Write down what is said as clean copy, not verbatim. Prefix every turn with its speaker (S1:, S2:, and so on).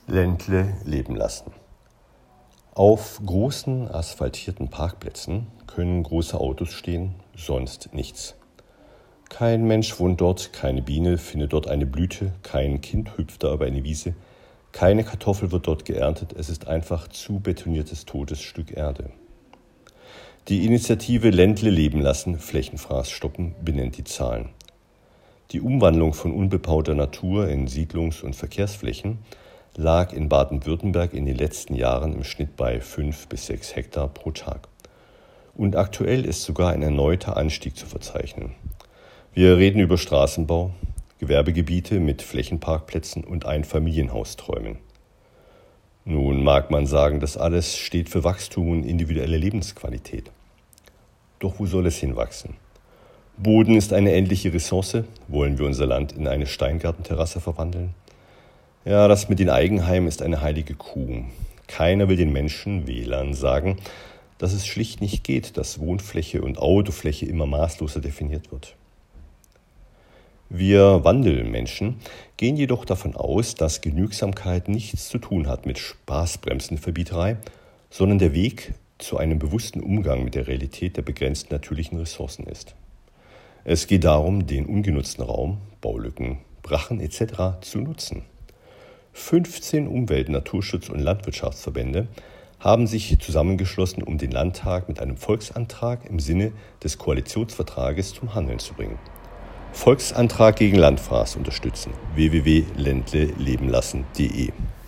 S1: Ländle leben lassen. Auf großen asphaltierten Parkplätzen können große Autos stehen, sonst nichts. Kein Mensch wohnt dort, keine Biene findet dort eine Blüte, kein Kind hüpft da über eine Wiese, keine Kartoffel wird dort geerntet, es ist einfach zu betoniertes totes Stück Erde. Die Initiative Ländle leben lassen, Flächenfraß stoppen, benennt die Zahlen. Die Umwandlung von unbebauter Natur in Siedlungs- und Verkehrsflächen lag in Baden-Württemberg in den letzten Jahren im Schnitt bei 5 bis 6 Hektar pro Tag. Und aktuell ist sogar ein erneuter Anstieg zu verzeichnen. Wir reden über Straßenbau, Gewerbegebiete mit Flächenparkplätzen und Einfamilienhausträumen. Nun mag man sagen, das alles steht für Wachstum und individuelle Lebensqualität. Doch wo soll es hinwachsen? Boden ist eine endliche Ressource. Wollen wir unser Land in eine Steingartenterrasse verwandeln? Ja, das mit den Eigenheimen ist eine heilige Kuh. Keiner will den Menschen, Wählern, sagen, dass es schlicht nicht geht, dass Wohnfläche und Autofläche immer maßloser definiert wird. Wir Wandelmenschen gehen jedoch davon aus, dass Genügsamkeit nichts zu tun hat mit Spaßbremsenverbieterei, sondern der Weg zu einem bewussten Umgang mit der Realität der begrenzten natürlichen Ressourcen ist. Es geht darum, den ungenutzten Raum, Baulücken, Brachen etc. zu nutzen. 15 Umwelt-, Naturschutz- und Landwirtschaftsverbände haben sich zusammengeschlossen, um den Landtag mit einem Volksantrag im Sinne des Koalitionsvertrages zum Handeln zu bringen. Volksantrag gegen Landfraß unterstützen. www.ländlelebenlassen.de